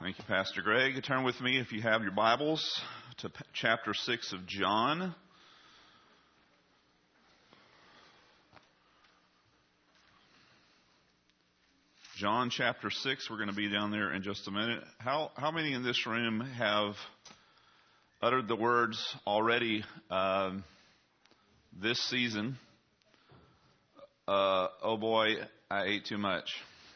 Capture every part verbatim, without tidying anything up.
Thank you, Pastor Greg. Turn with me, if you have your Bibles, to p- chapter six of John. John chapter six, we're going to be down there in just a minute. How how many in this room have uttered the words already uh, this season, uh, oh boy, I ate too much?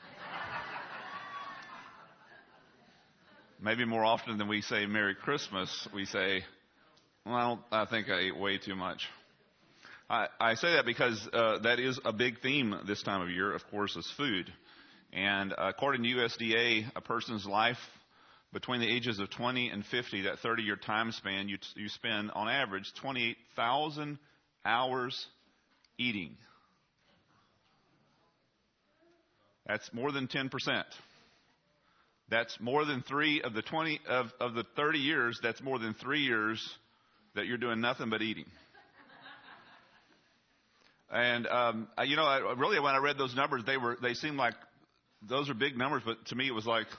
Maybe more often than we say Merry Christmas, we say, well, I think I ate way too much. I, I say that because uh, that is a big theme this time of year, of course, is food. And uh, according to U S D A, a person's life between the ages of twenty and fifty, that thirty-year time span, you, you spend on average twenty-eight thousand hours eating. That's more than ten percent. That's more than three of the twenty of, of the thirty years. That's more than three years that you're doing nothing but eating. And um, you know, I, really, when I read those numbers, they were they seemed like those are big numbers. But to me, it was like,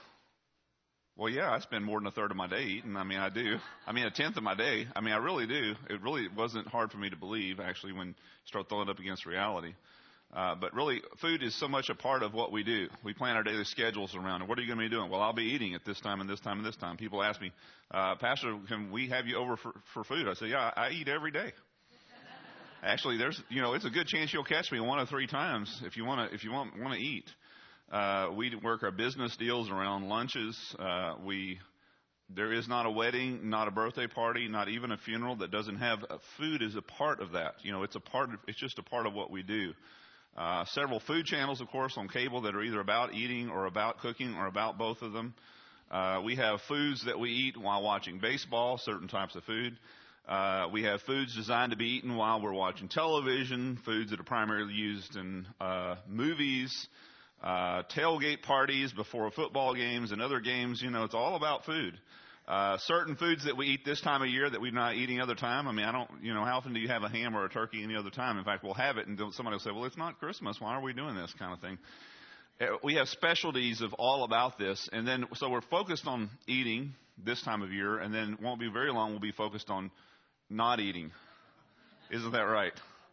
well, yeah, I spend more than a third of my day eating. I mean, I do. I mean, a tenth of my day. I mean, I really do. It really wasn't hard for me to believe, actually, when you start throwing it up against reality. Uh, but really, food is so much a part of what we do. We plan our daily schedules around it. What are you going to be doing? Well, I'll be eating at this time and this time and this time. People ask me, uh, Pastor, can we have you over for, for food? I say, yeah, I, I eat every day. Actually, there's, you know, it's a good chance you'll catch me one or three times if you want to, if you want want to eat. Uh, we work our business deals around lunches. Uh, we, there is not a wedding, not a birthday party, not even a funeral that doesn't have uh, food as a part of that. You know, it's a part of, it's just a part of what we do. Uh, several food channels, of course, on cable that are either about eating or about cooking or about both of them. Uh, we have foods that we eat while watching baseball, certain types of food. Uh, we have foods designed to be eaten while we're watching television, foods that are primarily used in uh, movies, uh, tailgate parties before football games and other games. You know, it's all about food. Uh, certain foods that we eat this time of year that we're not eating other time. I mean, I don't, you know, how often do you have a ham or a turkey any other time? In fact, we'll have it and somebody will say, well, it's not Christmas. Why are we doing this kind of thing? We have specialties of all about this. And then, so we're focused on eating this time of year, and then won't be very long, we'll be focused on not eating. Isn't that right?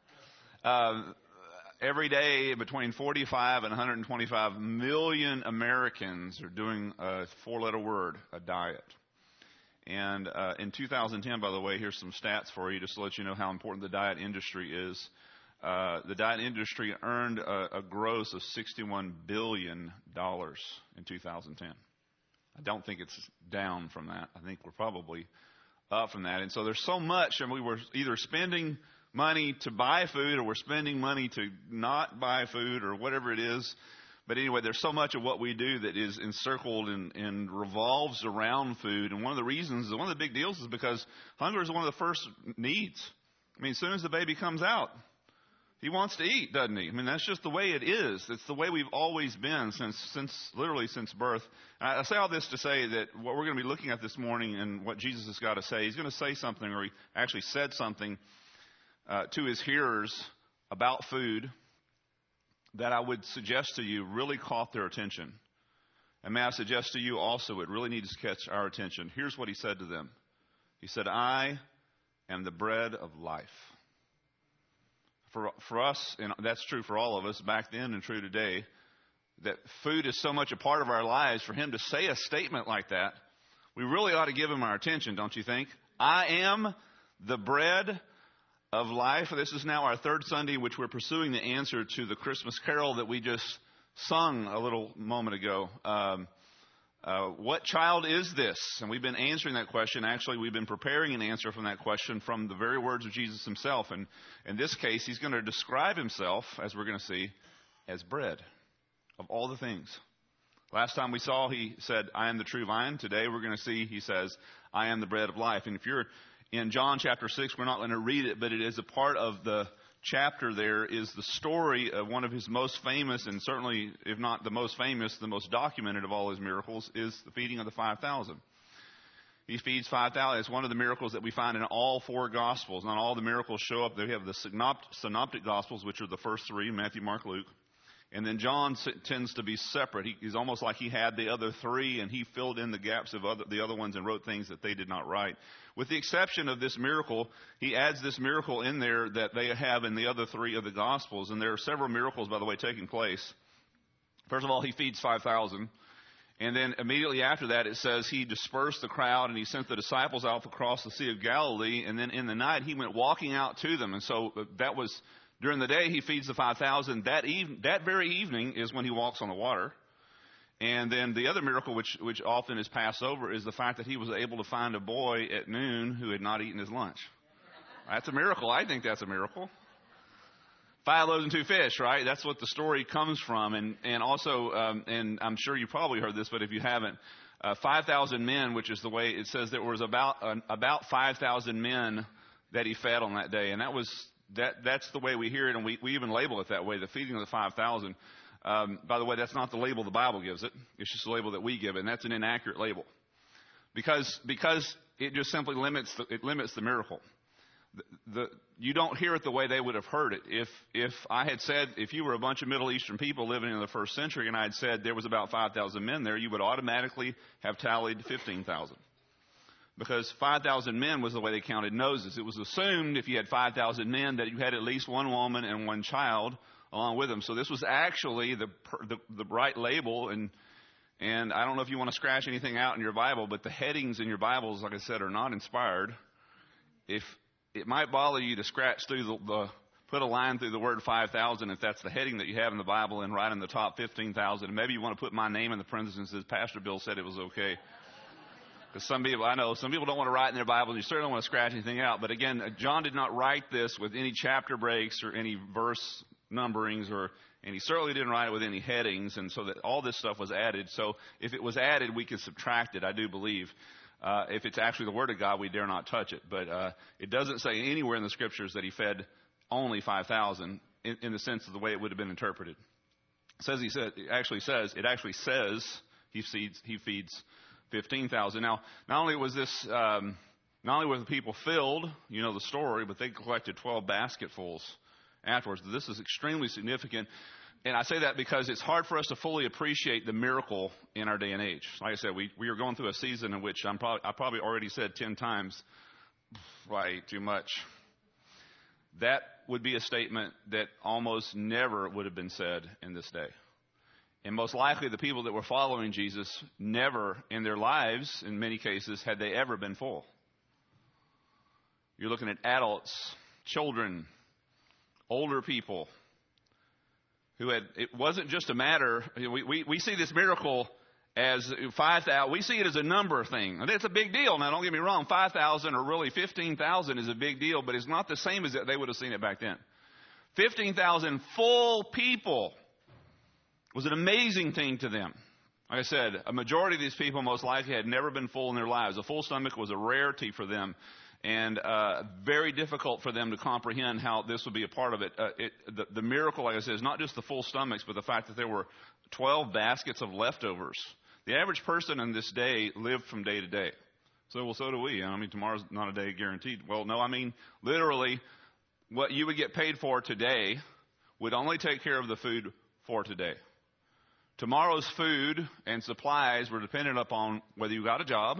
Uh, every day between forty-five and one hundred twenty-five million Americans are doing a four-letter word, a diet. And uh, in two thousand ten, by the way, here's some stats for you just to let you know how important the diet industry is. Uh, the diet industry earned a, a gross of sixty-one billion dollars in two thousand ten. I don't think it's down from that. I think we're probably up from that. And so there's so much, and we were either spending money to buy food or we're spending money to not buy food or whatever it is. But anyway, there's so much of what we do that is encircled and, and revolves around food. And one of the reasons, one of the big deals is because hunger is one of the first needs. I mean, as soon as the baby comes out, he wants to eat, doesn't he? I mean, that's just the way it is. It's the way we've always been since, since literally since birth. I say all this to say that what we're going to be looking at this morning and what Jesus has got to say, he's going to say something, or he actually said something uh, to his hearers about food that I would suggest to you really caught their attention. And may I suggest to you also, it really needs to catch our attention. Here's what he said to them. He said, I am the bread of life. For, for us, and that's true for all of us back then and true today, that food is so much a part of our lives. For him to say a statement like that, we really ought to give him our attention, don't you think? I am the bread of life. This is now our third Sunday in which we're pursuing the answer to the Christmas carol that we just sung a little moment ago. Um, uh, what child is this? And we've been answering that question. Actually, we've been preparing an answer from that question from the very words of Jesus himself. And in this case, he's going to describe himself, as we're going to see, as bread of all the things. Last time we saw, he said, I am the true vine. Today we're going to see, he says, I am the bread of life. And if you're in John chapter six, we're not going to read it, but it is a part of the chapter. There is the story of one of his most famous, and certainly, if not the most famous, the most documented of all his miracles, is the feeding of the five thousand. He feeds five thousand. It's one of the miracles that we find in all four Gospels. Not all the miracles show up. They have the synoptic Gospels, which are the first three, Matthew, Mark, Luke. And then John s- tends to be separate. He, he's almost like he had the other three, and he filled in the gaps of other, the other ones and wrote things that they did not write. With the exception of this miracle, he adds this miracle in there that they have in the other three of the Gospels. And there are several miracles, by the way, taking place. First of all, he feeds five thousand. And then immediately after that, it says he dispersed the crowd and he sent the disciples out across the Sea of Galilee. And then in the night, he went walking out to them. And so that was during the day, he feeds the five thousand. That eve- that very evening is when he walks on the water. And then the other miracle, which, which often is passed over, is the fact that he was able to find a boy at noon who had not eaten his lunch. That's a miracle. I think that's a miracle. Five loaves and two fish, right? That's what the story comes from. And, and also, um, and I'm sure you probably heard this, but if you haven't, uh, five thousand men, which is the way it says there was about, uh, about five thousand men that he fed on that day. And that was, that, that's the way we hear it. And we, we even label it that way, the feeding of the five thousand. Um, by the way, that's not the label the Bible gives it. It's just a label that we give it. And that's an inaccurate label because, because it just simply limits the, it limits the miracle. The, the, you don't hear it the way they would have heard it. If if I had said, if you were a bunch of Middle Eastern people living in the first century and I had said there was about five thousand men there, you would automatically have tallied fifteen thousand. Because five thousand men was the way they counted noses. It was assumed if you had five thousand men that you had at least one woman and one child along with them. So this was actually the the, the right label. And and I don't know if you want to scratch anything out in your Bible, but the headings in your Bibles, like I said, are not inspired. If It might bother you to scratch through the, the put a line through the word five thousand if that's the heading that you have in the Bible and write in the top fifteen thousand. Maybe you want to put my name in the parentheses and says, Pastor Bill said it was okay. Because some people, I know, some people don't want to write in their Bible and you certainly don't want to scratch anything out. But again, John did not write this with any chapter breaks or any verse numberings, or and he certainly didn't write it with any headings. And so that all this stuff was added. So if it was added, we could subtract it, I do believe. Uh, if it's actually the Word of God, we dare not touch it. But uh, it doesn't say anywhere in the Scriptures that he fed only five thousand in, in the sense of the way it would have been interpreted. It says he said, it actually says, it actually says he feeds, he feeds fifteen thousand. Now, not only was this, um, not only were the people filled, you know the story, but they collected twelve basketfuls afterwards. This is extremely significant. And I say that because it's hard for us to fully appreciate the miracle in our day and age. Like I said, we, we are going through a season in which I'm probably, I probably already said ten times, way too much. That would be a statement that almost never would have been said in this day. And most likely the people that were following Jesus never in their lives, in many cases, had they ever been full. You're looking at adults, children, older people, who had, it wasn't just a matter, we, we, we see this miracle as five thousand, we see it as a number thing. And it's a big deal. Now, don't get me wrong, five thousand or really fifteen thousand is a big deal, but it's not the same as that they would have seen it back then. fifteen thousand full people was an amazing thing to them. Like I said, a majority of these people most likely had never been full in their lives. A full stomach was a rarity for them. And uh, very difficult for them to comprehend how this would be a part of it. Uh, it the, the miracle, like I said, is not just the full stomachs, but the fact that there were twelve baskets of leftovers. The average person in this day lived from day to day. So, well, so do we. I mean, tomorrow's not a day guaranteed. Well, no, I mean, literally, what you would get paid for today would only take care of the food for today. Tomorrow's food and supplies were dependent upon whether you got a job.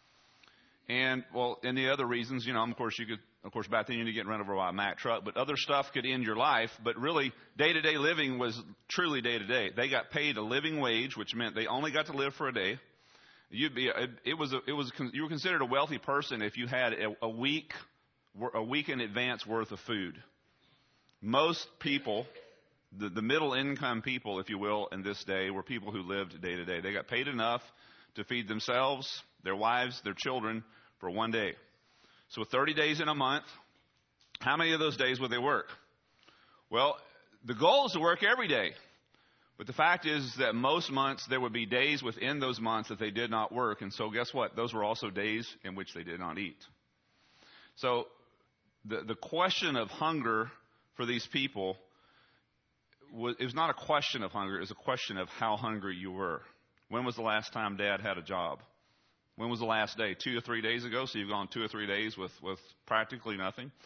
And, well, and the other reasons, you know, of course, you could, of course, back then you need to get run over by a Mack truck, but other stuff could end your life. But really, day-to-day living was truly day-to-day. They got paid a living wage, which meant they only got to live for a day. You'd be, it was, a, it was, you were considered a wealthy person if you had a, a week, a week in advance worth of food. Most people, the, the middle-income people, if you will, in this day, were people who lived day-to-day. They got paid enough to feed themselves, their wives, their children, for one day. So thirty days in a month, how many of those days would they work? Well, the goal is to work every day. But the fact is that most months there would be days within those months that they did not work. And so guess what? Those were also days in which they did not eat. So the, the question of hunger for these people, was, it was not a question of hunger. It was a question of how hungry you were. When was the last time Dad had a job? When was the last day? Two or three days ago. So you've gone two or three days with, with practically nothing.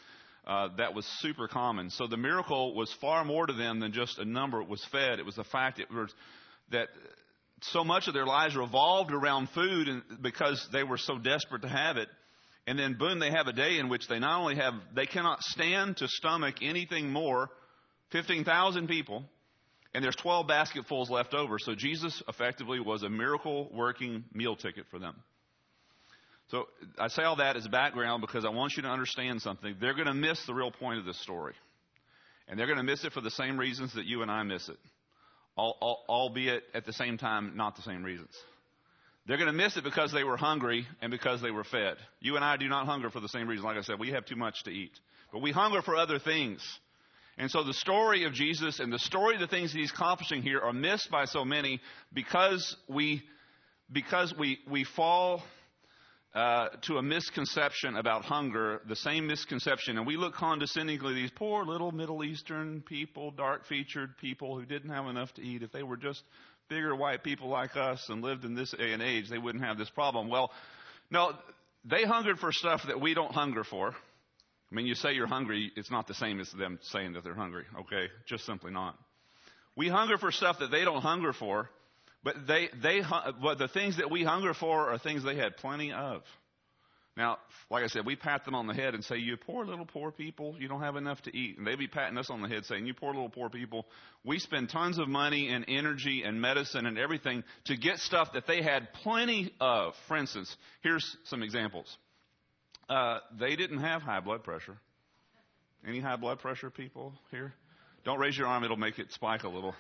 uh, that was super common. So the miracle was far more to them than just a number was fed. It was the fact it was, that so much of their lives revolved around food, and because they were so desperate to have it. And then, boom, they have a day in which they not only have, they cannot stand to stomach anything more, fifteen thousand people, and there's twelve basketfuls left over. So Jesus effectively was a miracle-working meal ticket for them. So I say all that as background because I want you to understand something. They're going to miss the real point of this story. And they're going to miss it for the same reasons that you and I miss it. Albeit at the same time, not the same reasons. They're going to miss it because they were hungry and because they were fed. You and I do not hunger for the same reason. Like I said, we have too much to eat. But we hunger for other things. And so the story of Jesus and the story of the things he's accomplishing here are missed by so many because we, because we, we fall uh, to a misconception about hunger, the same misconception. And we look condescendingly at these poor little Middle Eastern people, dark-featured people who didn't have enough to eat. If they were just bigger white people like us and lived in this day and age, they wouldn't have this problem. Well, no, they hungered for stuff that we don't hunger for. I mean, you say you're hungry, it's not the same as them saying that they're hungry, okay? Just simply not. We hunger for stuff that they don't hunger for, but they, they, but the things that we hunger for are things they had plenty of. Now, like I said, we pat them on the head and say, you poor little poor people, you don't have enough to eat. And they be patting us on the head saying, you poor little poor people. We spend tons of money and energy and medicine and everything to get stuff that they had plenty of. For instance, here's some examples. Uh, they didn't have high blood pressure. Any high blood pressure people here? Don't raise your arm, it'll make it spike a little.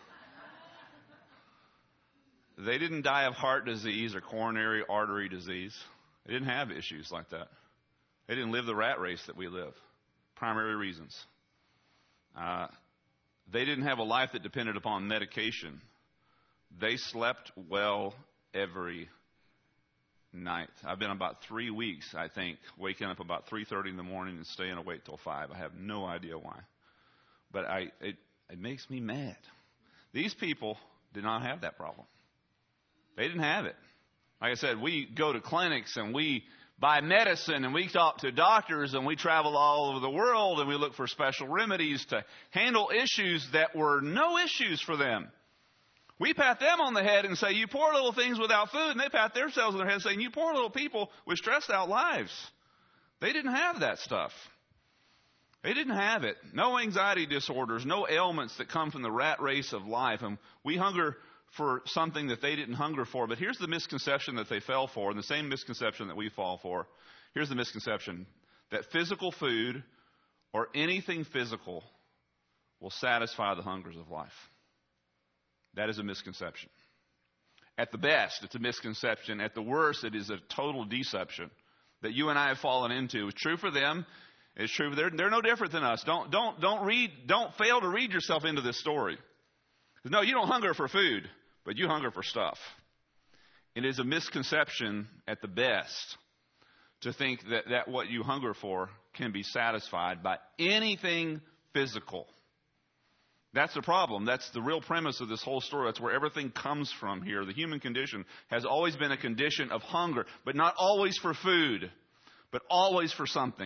They didn't die of heart disease or coronary artery disease. They didn't have issues like that. They didn't live the rat race that we live. Primary reasons. Uh, they didn't have a life that depended upon medication. They slept well every night. I've been about three weeks, I think, waking up about three thirty in the morning and staying awake till five. I have no idea why. But I, it, it makes me mad. These people did not have that problem. They didn't have it. Like I said, we go to clinics and we buy medicine and we talk to doctors and we travel all over the world and we look for special remedies to handle issues that were no issues for them. We pat them on the head and say, you poor little things without food. And they pat themselves on their head saying, you poor little people with stressed out lives. They didn't have that stuff. They didn't have it. No anxiety disorders, no ailments that come from the rat race of life. And we hunger for something that they didn't hunger for. But here's the misconception that they fell for, and the same misconception that we fall for. Here's the misconception, that physical food or anything physical will satisfy the hungers of life. That is a misconception. At the best, it's a misconception. At the worst, it is a total deception that you and I have fallen into. It's true for them. It's true. They're, they're no different than us. Don't, don't, don't read, don't fail to read yourself into this story. No, you don't hunger for food, but you hunger for stuff. It is a misconception at the best to think that, that what you hunger for can be satisfied by anything physical. That's the problem. That's the real premise of this whole story. That's where everything comes from here. The human condition has always been a condition of hunger, but not always for food, but always for something.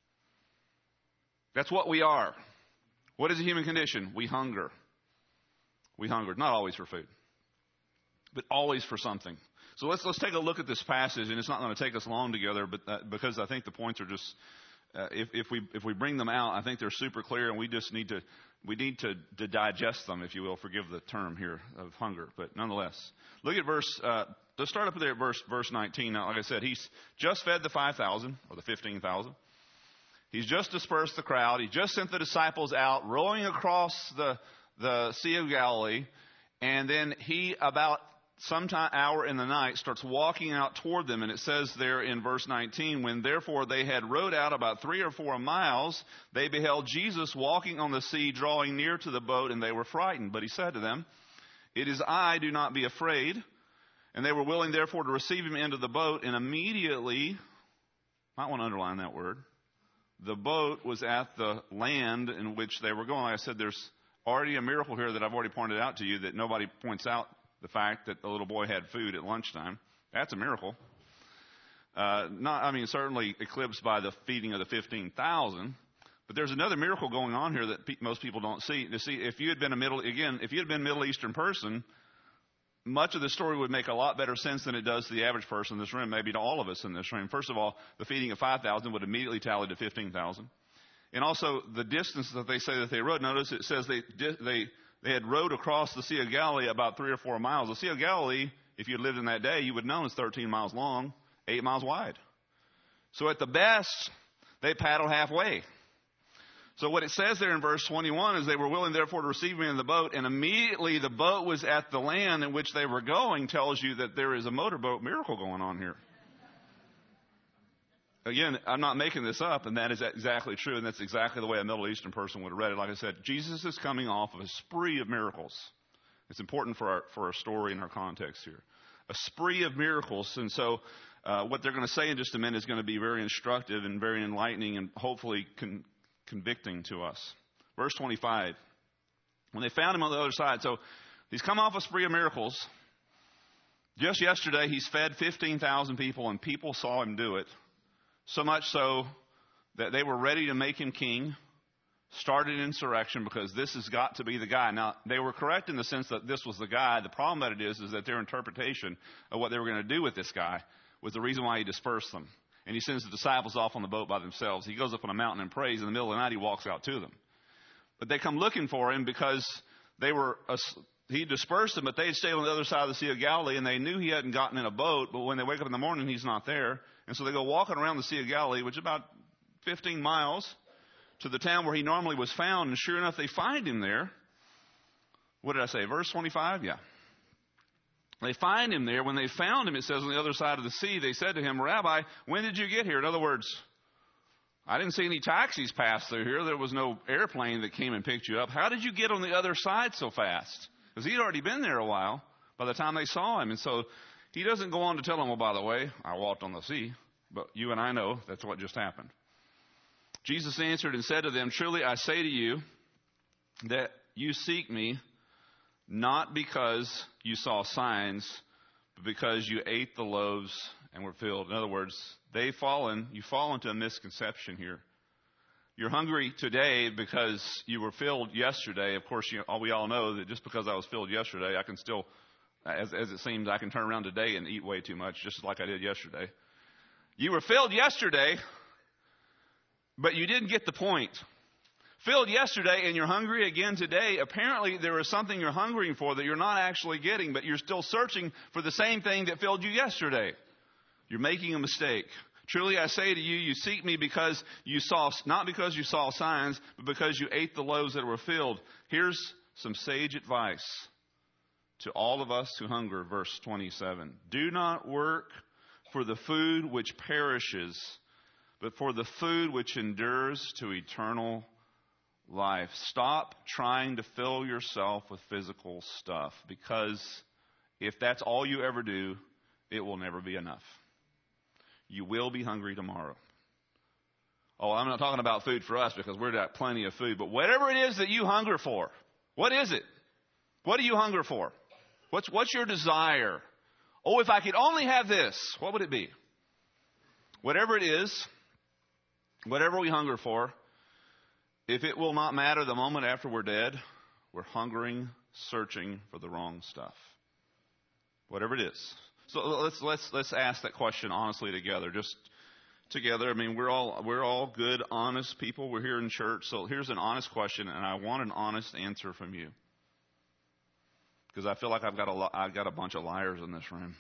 That's what we are. What is a human condition? We hunger. We hunger, not always for food, but always for something. So let's let's take a look at this passage, and it's not going to take us long together, but uh, because I think the points are just uh, if if we if we bring them out, I think they're super clear, and we just need to we need to, to digest them, if you will. Forgive the term here of hunger, but nonetheless, look at verse. Uh, let's start up there at verse verse nineteen. Now, like I said, he's just fed the five thousand or the fifteen thousand. He's just dispersed the crowd. He just sent the disciples out, rowing across the the Sea of Galilee, and then he, about sometime hour in the night, starts walking out toward them. And it says there in verse nineteen, when therefore they had rowed out about three or four miles, they beheld Jesus walking on the sea, drawing near to the boat, and they were frightened. But he said to them, it is I, do not be afraid. And they were willing therefore to receive him into the boat, and immediately, might want to underline that word, the boat was at the land in which they were going. Like I said, there's already a miracle here that I've already pointed out to you, that nobody points out the fact that the little boy had food at lunchtime. That's a miracle. Uh, not, I mean, certainly eclipsed by the feeding of the fifteen thousand, But there's another miracle going on here that pe- most people don't see. You see, if you had been a middle, again, if you had been a Middle Eastern person, much of the story would make a lot better sense than it does to the average person in this room, maybe to all of us in this room. First of all, the feeding of five thousand would immediately tally to fifteen thousand. And also, the distance that they say that they rode, notice it says they they they had rowed across the Sea of Galilee about three or four miles. The Sea of Galilee, if you had lived in that day, you would know it's thirteen miles long, eight miles wide. So at the best, they paddled halfway. So what it says there in verse twenty-one is they were willing, therefore, to receive me in the boat, and immediately the boat was at the land in which they were going, tells you that there is a motorboat miracle going on here. Again, I'm not making this up, and that is exactly true, and that's exactly the way a Middle Eastern person would have read it. Like I said, Jesus is coming off of a spree of miracles. It's important for our, for our story and our context here. A spree of miracles, and so uh, what they're going to say in just a minute is going to be very instructive and very enlightening and hopefully con- convicting to us. Verse twenty-five, when they found him on the other side, so he's come off a spree of miracles. Just yesterday, he's fed fifteen thousand people, and people saw him do it. So much so that they were ready to make him king, started an insurrection because this has got to be the guy. Now, they were correct in the sense that this was the guy. The problem that it is is that their interpretation of what they were going to do with this guy was the reason why he dispersed them. And he sends the disciples off on the boat by themselves. He goes up on a mountain and prays. In the middle of the night, he walks out to them. But they come looking for him because they were he dispersed them, but they had stayed on the other side of the Sea of Galilee, and they knew he hadn't gotten in a boat. But when they wake up in the morning, he's not there. And so they go walking around the Sea of Galilee, which is about fifteen miles, to the town where he normally was found. And sure enough, they find him there. What did I say? Verse twenty-five? Yeah. They find him there. When they found him, it says on the other side of the sea, they said to him, Rabbi, when did you get here? In other words, I didn't see any taxis pass through here. There was no airplane that came and picked you up. How did you get on the other side so fast? Because he'd already been there a while by the time they saw him. And so he doesn't go on to tell them, well, by the way, I walked on the sea. But you and I know that's what just happened. Jesus answered and said to them, truly I say to you that you seek me not because you saw signs, but because you ate the loaves and were filled. In other words, they've fallen, you fall into a misconception here. You're hungry today because you were filled yesterday. Of course, you, we all know that just because I was filled yesterday, I can still, as, as it seems, I can turn around today and eat way too much, just like I did yesterday. You were filled yesterday, but you didn't get the point. Filled yesterday and you're hungry again today. Apparently there is something you're hungering for that you're not actually getting, but you're still searching for the same thing that filled you yesterday. You're making a mistake. Truly I say to you, you seek me because you saw, not because you saw signs, but because you ate the loaves that were filled. Here's some sage advice to all of us who hunger. Verse twenty-seven. Do not work for the food which perishes, but for the food which endures to eternal life. Stop trying to fill yourself with physical stuff, because if that's all you ever do, it will never be enough. You will be hungry tomorrow. Oh, I'm not talking about food for us because we've got plenty of food, but whatever it is that you hunger for, what is it? What do you hunger for? What's, what's your desire? Oh, if I could only have this, what would it be? Whatever it is, whatever we hunger for, if it will not matter the moment after we're dead, we're hungering, searching for the wrong stuff. Whatever it is. So let's let's let's ask that question honestly together, just together. I mean, we're all we're all good, honest people. We're here in church, so here's an honest question, and I want an honest answer from you, because I feel like I've got a I've got a bunch of liars in this room.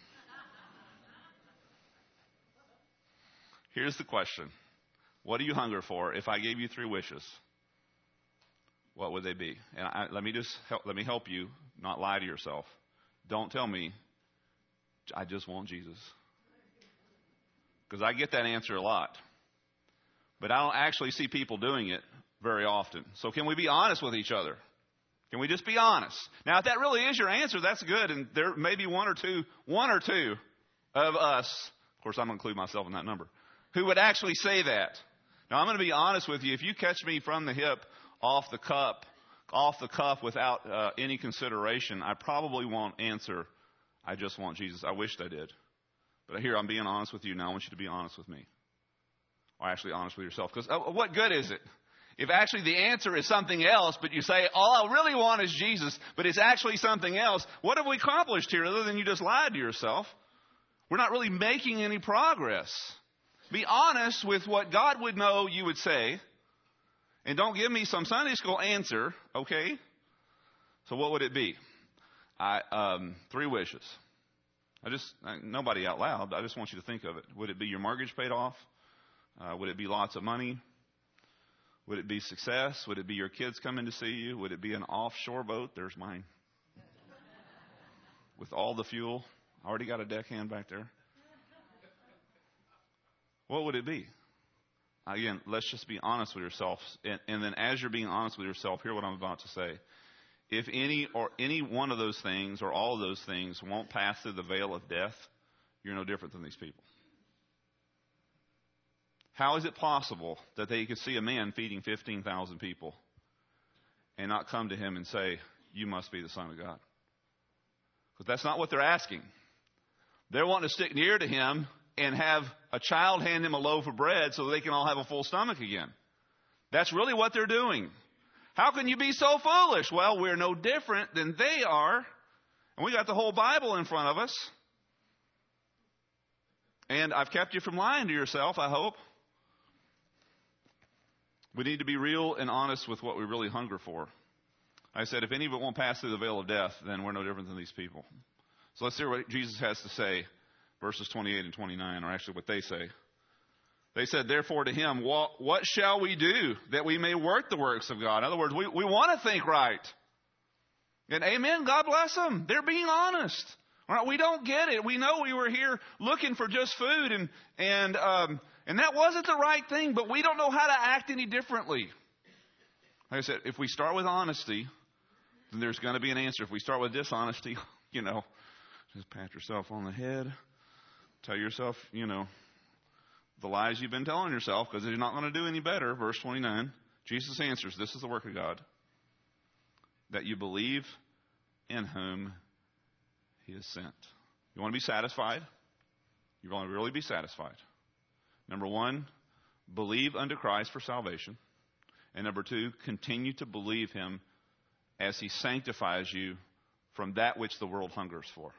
Here's the question: what do you hunger for? If I gave you three wishes, what would they be? And I, let me just help, let me help you not lie to yourself. Don't tell me, I just want Jesus. Because I get that answer a lot. But I don't actually see people doing it very often. So can we be honest with each other? Can we just be honest? Now, if that really is your answer, that's good. And there may be one or two, one or two of us, of course I'm going to include myself in that number, who would actually say that. Now, I'm going to be honest with you. If you catch me from the hip, off the cup, off the cuff without uh, any consideration, I probably won't answer, I just want Jesus. I wished I did. But here, I'm being honest with you now. I want you to be honest with me. Or actually honest with yourself. Because uh, what good is it If actually the answer is something else, but you say, all I really want is Jesus, but it's actually something else, what have we accomplished here other than you just lied to yourself? We're not really making any progress. Be honest with what God would know you would say, and don't give me some Sunday school answer, okay? So what would it be? I, um, three wishes. I just, I, nobody out loud, I just want you to think of it. Would it be your mortgage paid off? Uh, would it be lots of money? Would it be success? Would it be your kids coming to see you? Would it be an offshore boat? There's mine. With all the fuel. I already got a deckhand back there. What would it be? Again, let's just be honest with yourself. And, and then as you're being honest with yourself, hear what I'm about to say. If any or any one of those things or all of those things won't pass through the veil of death, you're no different than these people. How is it possible that they could see a man feeding fifteen thousand people and not come to him and say, you must be the Son of God? Because that's not what they're asking. They're wanting to stick near to him and have a child hand him a loaf of bread so they can all have a full stomach again. That's really what they're doing. How can you be so foolish? Well, we're no different than they are. And we got the whole Bible in front of us. And I've kept you from lying to yourself, I hope. We need to be real and honest with what we really hunger for. I said, if any of it won't pass through the veil of death, then we're no different than these people. So let's hear what Jesus has to say, verses twenty-eight and twenty-nine, or actually what they say. They said, therefore to him, what, what shall we do that we may work the works of God? In other words, we, we want to think right. And amen, God bless them. They're being honest. All right, we don't get it. We know we were here looking for just food, and and um, and that wasn't the right thing, but we don't know how to act any differently. Like I said, if we start with honesty, then there's going to be an answer. If we start with dishonesty, you know, just pat yourself on the head, tell yourself, you know, the lies you've been telling yourself, because you're not going to do any better. Verse twenty-nine, Jesus answers, this is the work of God, that you believe in whom he is sent. You want to be satisfied? You want to really be satisfied. Number one, believe unto Christ for salvation. And number two, continue to believe him as he sanctifies you from that which the world hungers for.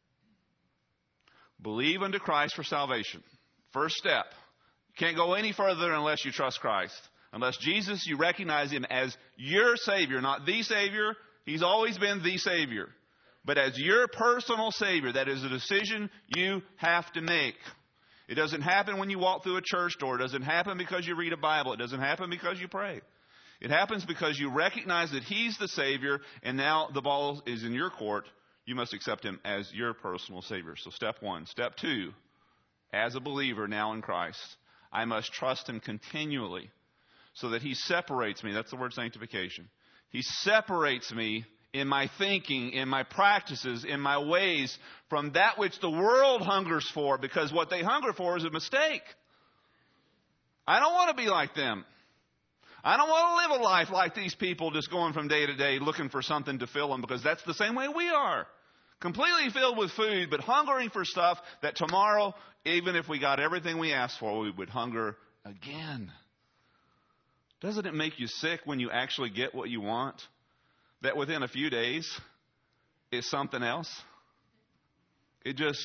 Believe unto Christ for salvation. First step. You can't go any further unless you trust Christ. Unless Jesus, you recognize him as your Savior, not the Savior. He's always been the Savior. But as your personal Savior, that is a decision you have to make. It doesn't happen when you walk through a church door. It doesn't happen because you read a Bible. It doesn't happen because you pray. It happens because you recognize that he's the Savior, and now the ball is in your court. You must accept him as your personal Savior. So step one. Step two, as a believer now in Christ, I must trust him continually so that he separates me. That's the word sanctification. He separates me in my thinking, in my practices, in my ways from that which the world hungers for, because what they hunger for is a mistake. I don't want to be like them. I don't want to live a life like these people, just going from day to day looking for something to fill them, because that's the same way we are. Completely filled with food, but hungering for stuff that tomorrow, even if we got everything we asked for, we would hunger again. Doesn't it make you sick when you actually get what you want? That within a few days is something else? It just,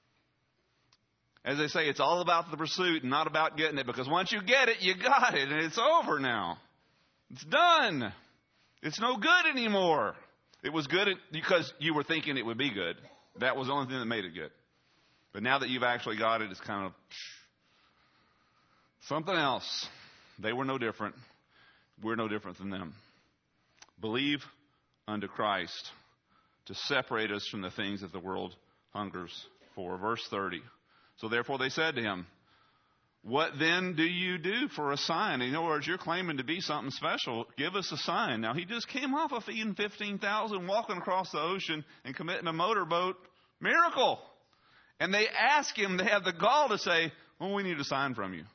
as they say, it's all about the pursuit and not about getting it. Because once you get it, you got it. And it's over now. It's done. It's no good anymore. It was good because you were thinking it would be good. That was the only thing that made it good. But now that you've actually got it, it's kind of something else. They were no different. We're no different than them. Believe unto Christ to separate us from the things that the world hungers for. Verse thirty. So therefore they said to him, what then do you do for a sign? In other words, you're claiming to be something special. Give us a sign. Now, he just came off of feeding fifteen thousand, walking across the ocean and committing a motorboat miracle. And they ask him, they have the gall to say, well, we need a sign from you.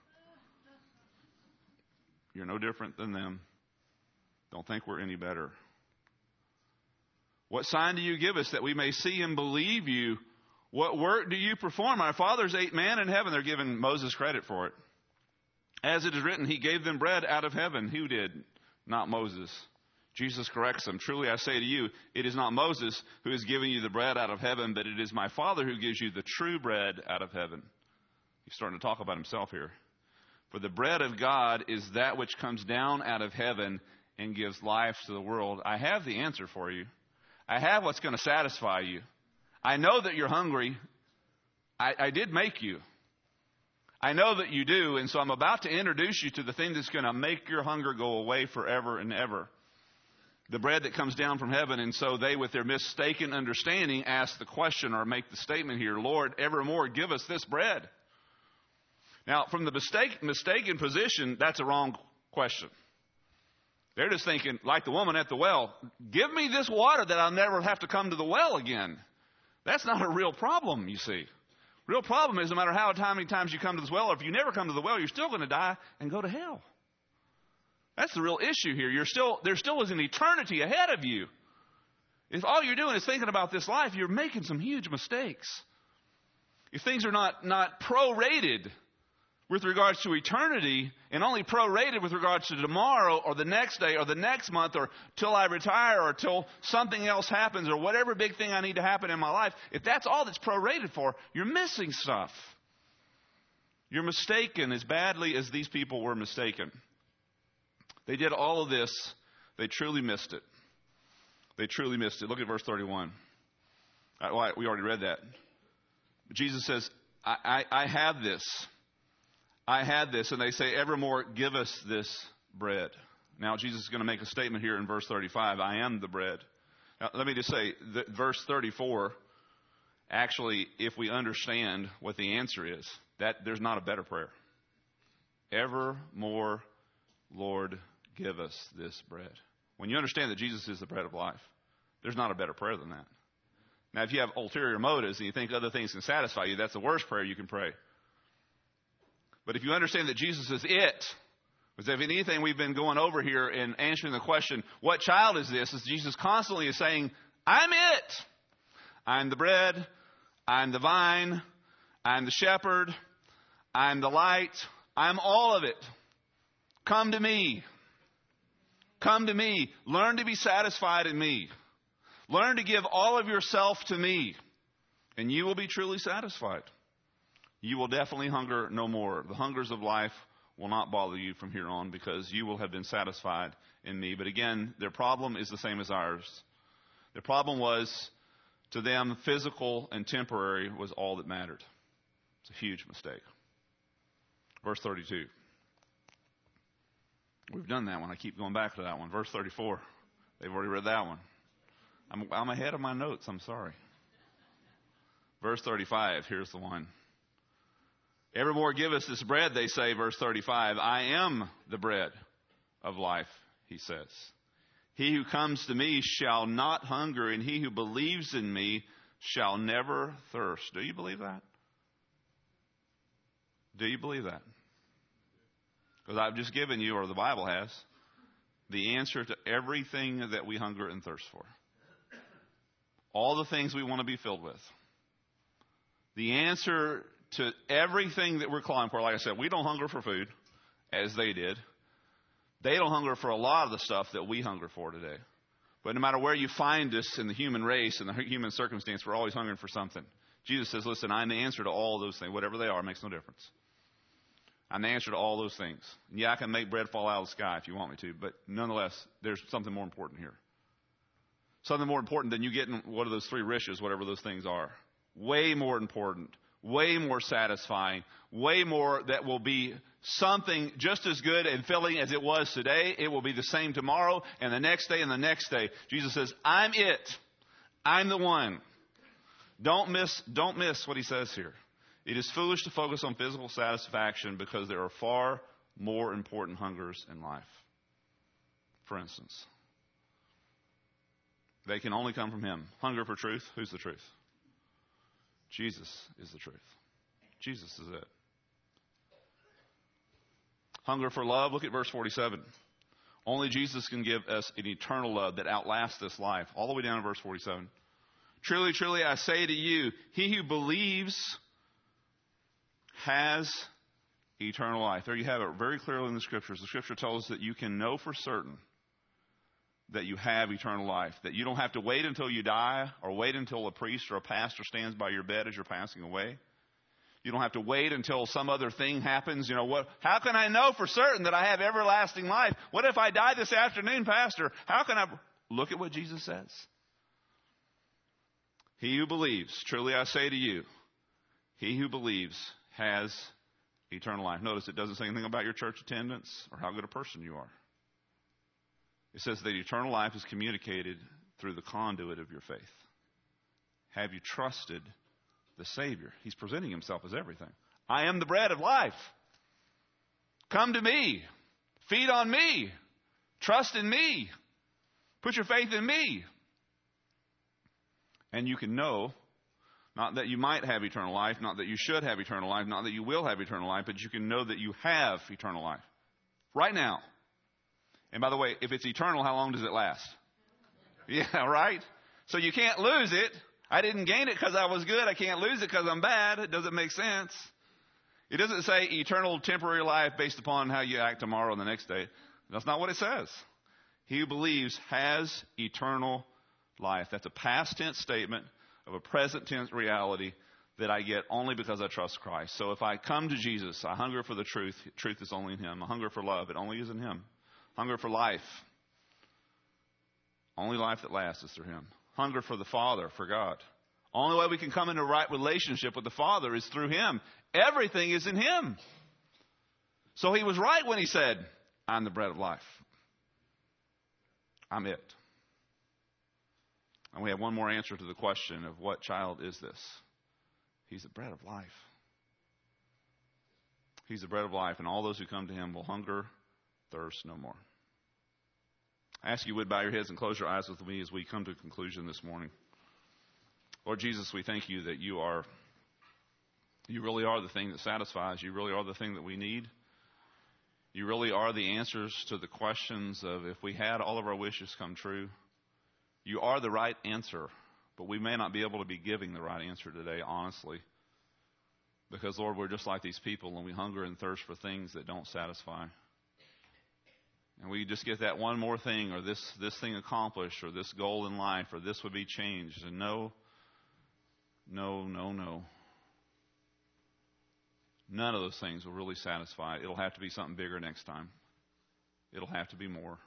You're no different than them. Don't think we're any better. What sign do you give us that we may see and believe you? What work do you perform? Our fathers ate manna in heaven. They're giving Moses credit for it. As it is written, he gave them bread out of heaven. Who did? Not Moses. Jesus corrects them. Truly I say to you, it is not Moses who is giving you the bread out of heaven, but it is my Father who gives you the true bread out of heaven. He's starting to talk about himself here. For the bread of God is that which comes down out of heaven and gives life to the world. I have the answer for you. I have what's going to satisfy you. I know that you're hungry. I, I did make you. I know that you do, and so I'm about to introduce you to the thing that's going to make your hunger go away forever and ever. The bread that comes down from heaven. And so they, with their mistaken understanding, ask the question or make the statement here, Lord, evermore give us this bread. Now, from the mistake, mistaken position, that's a wrong question. They're just thinking, like the woman at the well, give me this water that I'll never have to come to the well again. That's not a real problem, you see. Real problem is no matter how many times you come to this well, or if you never come to the well, you're still going to die and go to hell. That's the real issue here. You're still, there still is an eternity ahead of you. If all you're doing is thinking about this life, you're making some huge mistakes. If things are not, not prorated with regards to eternity and only prorated with regards to tomorrow or the next day or the next month or till I retire or till something else happens or whatever big thing I need to happen in my life, if that's all that's prorated for, you're missing stuff. You're mistaken as badly as these people were mistaken. They did all of this. They truly missed it. They truly missed it. Look at verse thirty-one. Well, we already read that. Jesus says, I, I, I have this. I had this. And they say, evermore, give us this bread. Now, Jesus is going to make a statement here in verse thirty-five. I am the bread. Now, let me just say, that verse thirty-four, actually, if we understand what the answer is, that there's not a better prayer. Evermore, Lord, give us this bread. When you understand that Jesus is the bread of life, there's not a better prayer than that. Now, if you have ulterior motives and you think other things can satisfy you, that's the worst prayer you can pray. But if you understand that Jesus is it, because if anything we've been going over here in answering the question, what child is this? Is Jesus constantly is saying, I'm it. I'm the bread. I'm the vine. I'm the shepherd. I'm the light. I'm all of it. Come to me. Come to me. Learn to be satisfied in me. Learn to give all of yourself to me, and you will be truly satisfied. You will definitely hunger no more. The hungers of life will not bother you from here on because you will have been satisfied in me. But again, their problem is the same as ours. Their problem was, to them, physical and temporary was all that mattered. It's a huge mistake. Verse thirty-two. We've done that one. I keep going back to that one. Verse thirty-four. They've already read that one. I'm, I'm ahead of my notes. I'm sorry. Verse thirty-five. Here's the one. Evermore give us this bread, they say, verse thirty-five. I am the bread of life, he says. He who comes to me shall not hunger, and he who believes in me shall never thirst. Do you believe that? Do you believe that? Because I've just given you, or the Bible has, the answer to everything that we hunger and thirst for. All the things we want to be filled with. The answer to everything that we're clawing for, like I said, we don't hunger for food, as they did. They don't hunger for a lot of the stuff that we hunger for today. But no matter where you find us in the human race and the human circumstance, we're always hungering for something. Jesus says, listen, I'm the answer to all those things. Whatever they are, it makes no difference. I'm the answer to all those things. And yeah, I can make bread fall out of the sky if you want me to, but nonetheless, there's something more important here. Something more important than you getting one of those three riches, whatever those things are. Way more important. Way more satisfying, way more that will be something just as good and filling as it was today. It will be the same tomorrow and the next day and the next day. Jesus says, I'm it. I'm the one. Don't miss, don't miss what he says here. It is foolish to focus on physical satisfaction because there are far more important hungers in life. For instance, they can only come from him. Hunger for truth. Who's the truth? Jesus is the truth. Jesus is it. Hunger for love. Look at verse forty-seven. Only Jesus can give us an eternal love that outlasts this life. All the way down to verse forty-seven. Truly, truly, I say to you, he who believes has eternal life. There you have it very clearly in the Scriptures. The Scripture tells us that you can know for certain that you have eternal life, that you don't have to wait until you die or wait until a priest or a pastor stands by your bed as you're passing away. You don't have to wait until some other thing happens. You know, what? How can I know for certain that I have everlasting life? What if I die this afternoon, Pastor? How can I? Look at what Jesus says. He who believes, truly I say to you, he who believes has eternal life. Notice it doesn't say anything about your church attendance or how good a person you are. It says that eternal life is communicated through the conduit of your faith. Have you trusted the Savior? He's presenting himself as everything. I am the bread of life. Come to me. Feed on me. Trust in me. Put your faith in me. And you can know, not that you might have eternal life, not that you should have eternal life, not that you will have eternal life, but you can know that you have eternal life. Right now. And by the way, if it's eternal, how long does it last? Yeah, right? So you can't lose it. I didn't gain it because I was good. I can't lose it because I'm bad. It doesn't make sense. It doesn't say eternal temporary life based upon how you act tomorrow and the next day. That's not what it says. He who believes has eternal life. That's a past tense statement of a present tense reality that I get only because I trust Christ. So if I come to Jesus, I hunger for the truth. Truth is only in him. I hunger for love. It only is in him. Hunger for life. Only life that lasts is through him. Hunger for the Father, for God. Only way we can come into a right relationship with the Father is through him. Everything is in him. So he was right when he said, I'm the bread of life. I'm it. And we have one more answer to the question of what child is this? He's the bread of life. He's the bread of life, and all those who come to him will hunger, thirst no more. I ask you would bow your heads and close your eyes with me as we come to a conclusion this morning. Lord Jesus, we thank you that you are, you really are the thing that satisfies. You really are the thing that we need. You really are the answers to the questions of if we had all of our wishes come true. You are the right answer, but we may not be able to be giving the right answer today, honestly. Because, Lord, we're just like these people and we hunger and thirst for things that don't satisfy. And we just get that one more thing or this, this thing accomplished or this goal in life or this would be changed. And no, no, no, no. None of those things will really satisfy. It'll have to be something bigger next time. It'll have to be more.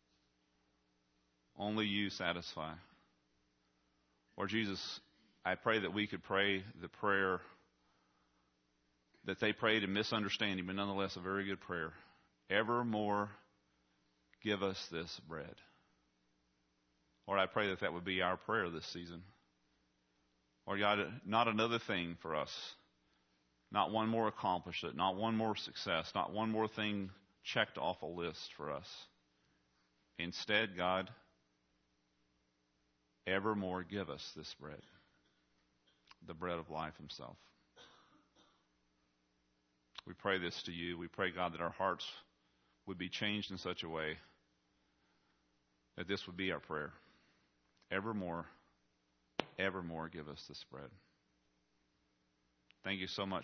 Only you satisfy. Lord Jesus, I pray that we could pray the prayer that they prayed in misunderstanding, but nonetheless a very good prayer. Evermore give us this bread. Lord, I pray that that would be our prayer this season. Lord God, not another thing for us. Not one more accomplishment, not one more success, not one more thing checked off a list for us. Instead, God, evermore give us this bread, the bread of life himself. We pray this to you. We pray, God, that our hearts would be changed in such a way that this would be our prayer. Evermore, evermore give us this bread. Thank you so much